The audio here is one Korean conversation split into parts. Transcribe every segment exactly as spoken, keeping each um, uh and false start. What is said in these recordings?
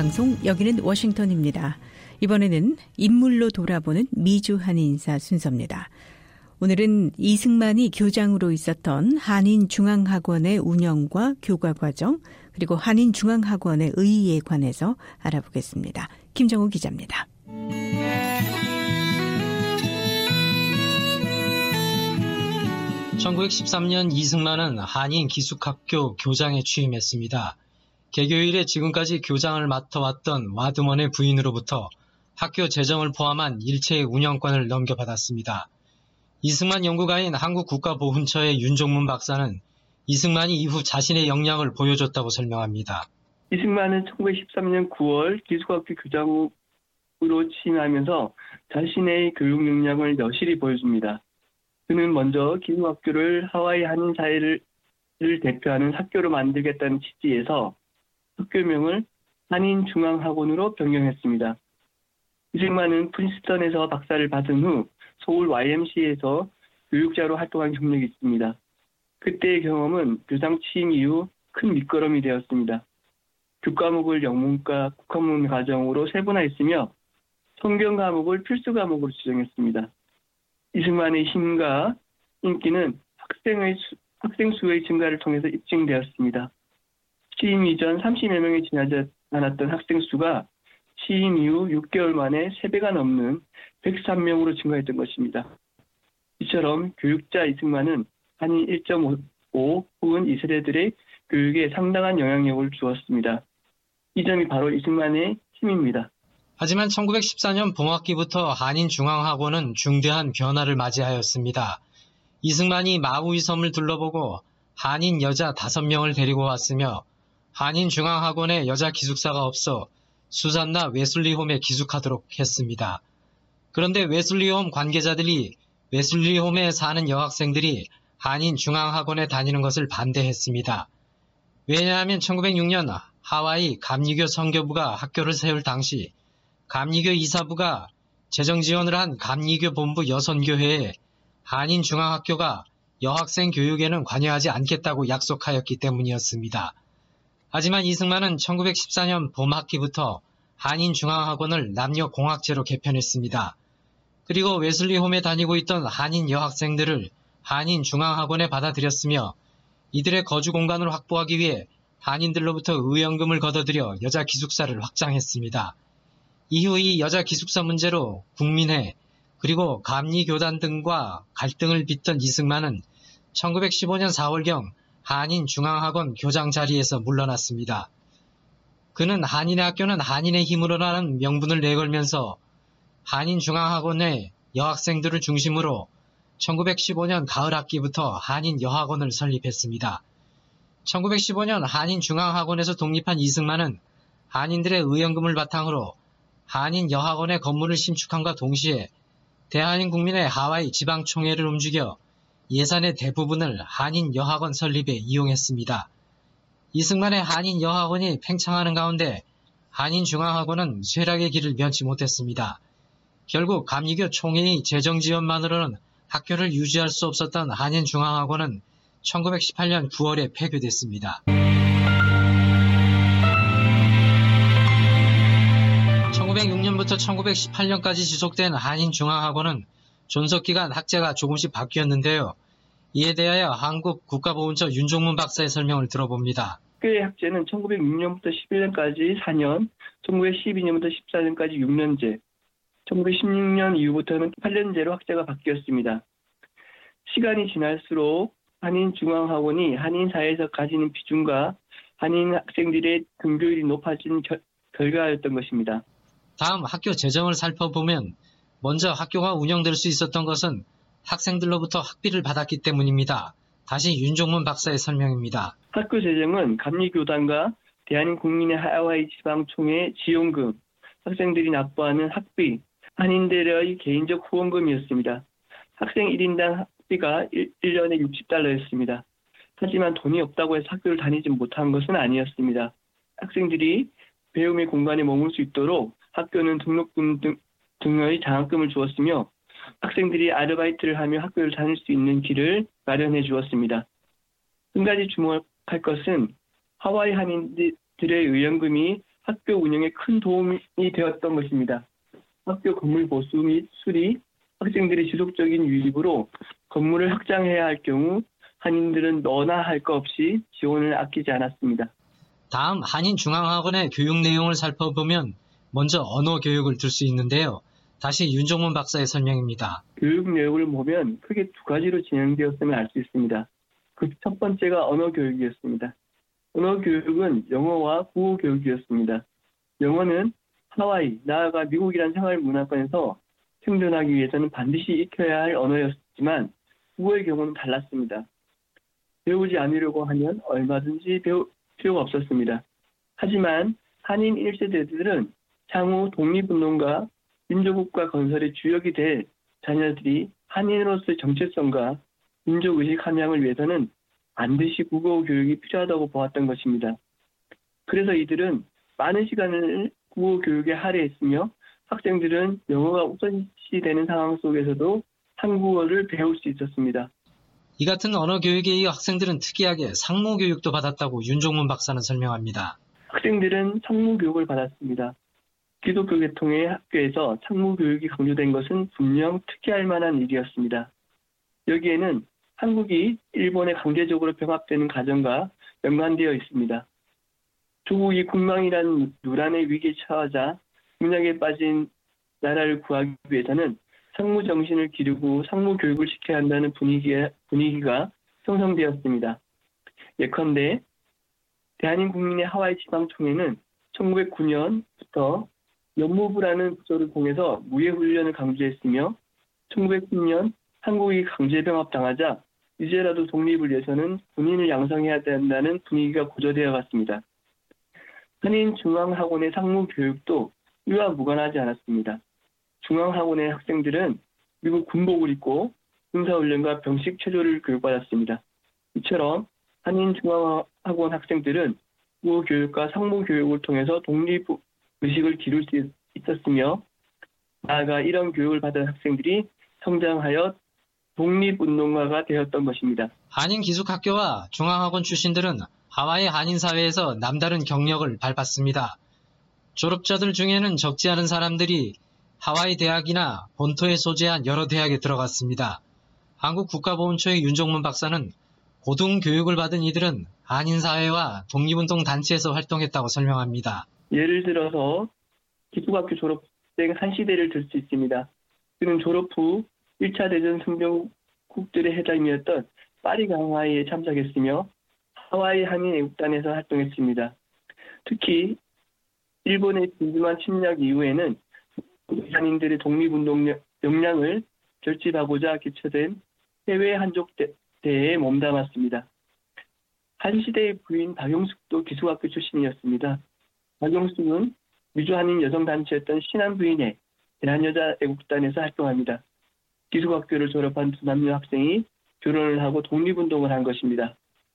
방송, 여기는 워싱턴입니다. 이번에는 인물로 돌아보는 미주 한인사 순서입니다. 오늘은 이승만이 교장으로 있었던 한인중앙학원의 운영과 교과 과정, 그리고 한인중앙학원의 의의에 관해서 알아보겠습니다. 김정우 기자입니다. 천구백십삼 년 이승만은 한인기숙학교 교장에 취임했습니다. 개교 이래 지금까지 교장을 맡아왔던 와드먼의 부인으로부터 학교 재정을 포함한 일체의 운영권을 넘겨받았습니다. 이승만 연구가인 한국국가보훈처의 윤종문 박사는 이승만이 이후 자신의 역량을 보여줬다고 설명합니다. 이승만은 천구백십삼 년 구월 기숙학교 교장으로 취임하면서 자신의 교육 역량을 여실히 보여줍니다. 그는 먼저 기숙학교를 하와이 한인 사회를 대표하는 학교로 만들겠다는 취지에서 학교명을 한인중앙학원으로 변경했습니다. 이승만은 프린스턴에서 박사를 받은 후 서울 와이엠씨에이에서 교육자로 활동한 경력이 있습니다. 그때의 경험은 교장 취임 이후 큰 밑거름이 되었습니다. 교과목을 영문과 국어문 과정으로 세분화했으며 성경 과목을 필수 과목으로 지정했습니다. 이승만의 힘과 인기는 학생의 수, 학생 수의 증가를 통해서 입증되었습니다. 취임 이전 삼십여 명이 지나지 않았던 학생 수가 취임 이후 육 개월 만에 세 배가 넘는 백삼 명으로 증가했던 것입니다. 이처럼 교육자 이승만은 한인 일 점 오 혹은 이 세대들의 교육에 상당한 영향력을 주었습니다. 이 점이 바로 이승만의 힘입니다. 하지만 천구백십사 년 봄학기부터 한인중앙학원은 중대한 변화를 맞이하였습니다. 이승만이 마우이 섬을 둘러보고 한인 여자 다섯 명을 데리고 왔으며 한인중앙학원에 여자 기숙사가 없어 수잔나 웨슬리홈에 기숙하도록 했습니다. 그런데 웨슬리홈 관계자들이 웨슬리홈에 사는 여학생들이 한인중앙학원에 다니는 것을 반대했습니다. 왜냐하면 천구백육 년 하와이 감리교 선교부가 학교를 세울 당시 감리교 이사부가 재정 지원을 한 감리교 본부 여선교회에 한인중앙학교가 여학생 교육에는 관여하지 않겠다고 약속하였기 때문이었습니다. 하지만 이승만은 천구백십사 년 봄학기부터 한인중앙학원을 남녀공학제로 개편했습니다. 그리고 웨슬리홈에 다니고 있던 한인 여학생들을 한인중앙학원에 받아들였으며 이들의 거주 공간을 확보하기 위해 한인들로부터 의연금을 걷어들여 여자 기숙사를 확장했습니다. 이후 이 여자 기숙사 문제로 국민회 그리고 감리교단 등과 갈등을 빚던 이승만은 천구백십오 년 사월경 한인중앙학원 교장 자리에서 물러났습니다. 그는 한인의 학교는 한인의 힘으로라는 명분을 내걸면서 한인중앙학원의 여학생들을 중심으로 천구백십오 년 가을 학기부터 한인여학원을 설립했습니다. 천구백십오 년 한인중앙학원에서 독립한 이승만은 한인들의 의연금을 바탕으로 한인여학원의 건물을 신축함과 동시에 대한민국민의 하와이 지방총회를 움직여 예산의 대부분을 한인여학원 설립에 이용했습니다. 이승만의 한인여학원이 팽창하는 가운데 한인중앙학원은 쇠락의 길을 면치 못했습니다. 결국 감리교 총회의 재정 지원만으로는 학교를 유지할 수 없었던 한인중앙학원은 천구백십팔 년 구월에 폐교됐습니다. 천구백육 년부터 천구백십팔 년까지 지속된 한인중앙학원은 존속기간 학제가 조금씩 바뀌었는데요. 이에 대하여 한국국가보훈처 윤종문 박사의 설명을 들어봅니다. 학교의 학제는 천구백육 년부터 십일 년까지 사 년, 천구백십이 년부터 십사 년까지 육 년제, 천구백십육 년 이후부터는 팔 년제로 학제가 바뀌었습니다. 시간이 지날수록 한인중앙학원이 한인 사회에서 가지는 비중과 한인 학생들의 등교율이 높아진 결, 결과였던 것입니다. 다음 학교 재정을 살펴보면 먼저 학교가 운영될 수 있었던 것은 학생들로부터 학비를 받았기 때문입니다. 다시 윤종문 박사의 설명입니다. 학교 재정은 감리교단과 대한민국민의 하와이 지방총회 지원금, 학생들이 납부하는 학비, 한인들의 개인적 후원금이었습니다. 학생 일 인당 학비가 일 년에 육십 달러였습니다. 하지만 돈이 없다고 해서 학교를 다니지 못한 것은 아니었습니다. 학생들이 배움의 공간에 머물 수 있도록 학교는 등록금 등, 등의 장학금을 주었으며 학생들이 아르바이트를 하며 학교를 다닐 수 있는 길을 마련해 주었습니다. 한 가지 주목할 것은 하와이 한인들의 의연금이 학교 운영에 큰 도움이 되었던 것입니다. 학교 건물 보수 및 수리, 학생들의 지속적인 유입으로 건물을 확장해야 할 경우 한인들은 너나 할 것 없이 지원을 아끼지 않았습니다. 다음 한인중앙학원의 교육 내용을 살펴보면 먼저 언어 교육을 들 수 있는데요. 다시 윤종문 박사의 설명입니다. 교육 내용을 보면 크게 두 가지로 진행되었음을 알 수 있습니다. 그 첫 번째가 언어 교육이었습니다. 언어 교육은 영어와 국어 교육이었습니다. 영어는 하와이, 나아가 미국이란 생활 문화권에서 생존하기 위해서는 반드시 익혀야 할 언어였지만 국어의 경우는 달랐습니다. 배우지 않으려고 하면 얼마든지 배울 필요가 없었습니다. 하지만 한인 일 세대들은 향후 독립운동과 민족국가 건설의 주역이 될 자녀들이 한인으로서의 정체성과 민족의식 함양을 위해서는 반드시 국어 교육이 필요하다고 보았던 것입니다. 그래서 이들은 많은 시간을 국어 교육에 할애했으며 학생들은 영어가 우선시되는 상황 속에서도 한국어를 배울 수 있었습니다. 이 같은 언어 교육에 이어 학생들은 특이하게 상무 교육도 받았다고 윤종문 박사는 설명합니다. 학생들은 상무 교육을 받았습니다. 기독교 계통의 학교에서 상무 교육이 강조된 것은 분명 특이할 만한 일이었습니다. 여기에는 한국이 일본에 강제적으로 병합되는 과정과 연관되어 있습니다. 조국이 국망이라는 누란의 위기에 처하자 문약에 빠진 나라를 구하기 위해서는 상무 정신을 기르고 상무 교육을 시켜야 한다는 분위기가, 분위기가 형성되었습니다. 예컨대 대한민국민의 하와이 지방총회는 천구백구 년부터 연무부라는 부서를 통해서 무예훈련을 강조했으며 천구백십 년 한국이 강제병합당하자 이제라도 독립을 위해서는 군인을 양성해야 된다는 분위기가 고조되어 갔습니다. 한인중앙학원의 상무교육도 이와 무관하지 않았습니다. 중앙학원의 학생들은 미국 군복을 입고 군사훈련과 병식 체조를 교육받았습니다. 이처럼 한인중앙학원 학생들은 국어교육과 상무교육을 통해서 독립의식을 기를 수 있었으며 나아가 이런 교육을 받은 학생들이 성장하여 독립운동가가 되었던 것입니다. 한인기숙학교와 중앙학원 출신들은 하와이 한인사회에서 남다른 경력을 밟았습니다. 졸업자들 중에는 적지 않은 사람들이 하와이 대학이나 본토에 소재한 여러 대학에 들어갔습니다. 한국국가보훈처의 윤종문 박사는 고등교육을 받은 이들은 한인사회와 독립운동 단체에서 활동했다고 설명합니다. 예를 들어서 기숙학교 졸업생 한시대를 들 수 있습니다. 그는 졸업 후 일 차 대전 승전국들의 회장이었던 파리 강화회에 참석했으며 하와이 한인 애국단에서 활동했습니다. 특히 일본의 진주만 침략 이후에는 한인들의 독립운동 역량을 결집하고자 개최된 해외 한족대회에 몸담았습니다. 한 시대의 부인 박용숙도 기숙학교 출신이었습니다. 박용숙은 미주한인 여성단체였던 신한부인회 대한여자애국단에서 활동합니다. 기숙학교를 졸업한 두 남녀 학생이 결혼을 하고 독립운동을 한 것입니다.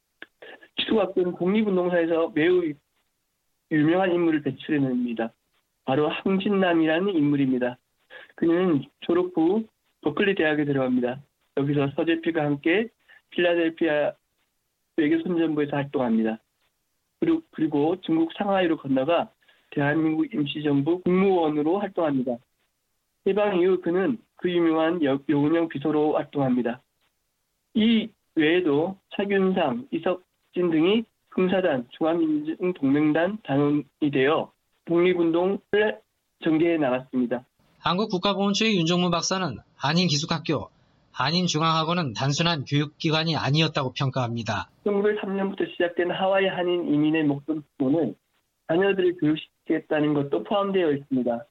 기숙학교는 독립운동사에서 매우 유명한 인물을 배출해냅니다. 바로 항진남이라는 인물입니다. 그는 졸업 후 버클리 대학에 들어갑니다. 여기서 서재필과 함께 필라델피아 외교선전부에서 활동합니다. 그리고, 그리고 중국 상하이로 건너가 대한민국 임시정부 국무원으로 활동합니다. 해방 이후 그는 그 유명한 여운형 비서로 활동합니다. 이 외에도 차균상, 이석진 등이 흥사단, 중화민중동맹단 단원이 되어 독립운동을 전개해 나갔습니다. 한국국가보훈처의 윤종문 박사는 한인기숙학교, 한인중앙학원은 단순한 교육기관이 아니었다고 평가합니다. 천구백삼 년부터 시작된 하와이 한인 이민의 목적은 자녀들을 교육시키겠다는 것도 포함되어 있습니다.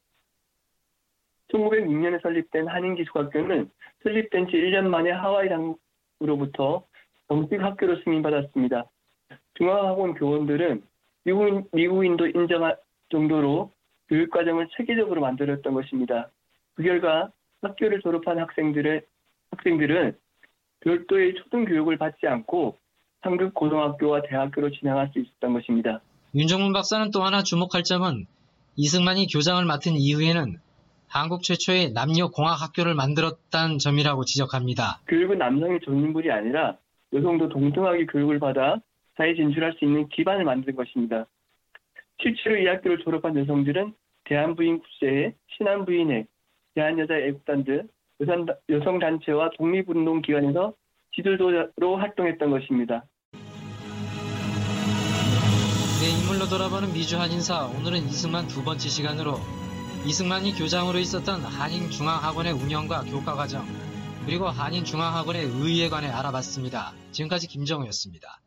천구백육 년에 설립된 한인기숙학교는 설립된 지 일 년 만에 하와이 당으로부터 정식 학교로 승인받았습니다. 중앙학원 교원들은 미국인, 미국인도 인정할 정도로 교육과정을 체계적으로 만들었던 것입니다. 그 결과 학교를 졸업한 학생들의, 학생들은 별도의 초등교육을 받지 않고 상급 고등학교와 대학교로 진학할 수 있었던 것입니다. 윤종문 박사는 또 하나 주목할 점은 이승만이 교장을 맡은 이후에는 한국 최초의 남녀공학학교를 만들었다는 점이라고 지적합니다. 교육은 남성의 전문물이 아니라 여성도 동등하게 교육을 받아 사회에 진출할 수 있는 기반을 만든 것입니다. 실제로 이 학교를 졸업한 여성들은 대한부인국제회, 신한부인회, 대한여자애국단 등 여성단체와 독립운동기관에서 지도자로 활동했던 것입니다. 네, 인물로 돌아보는 미주 한인사, 오늘은 이승만 두 번째 시간으로 이승만이 교장으로 있었던 한인중앙학원의 운영과 교과과정, 그리고 한인중앙학원의 의의에 관해 알아봤습니다. 지금까지 김정우였습니다.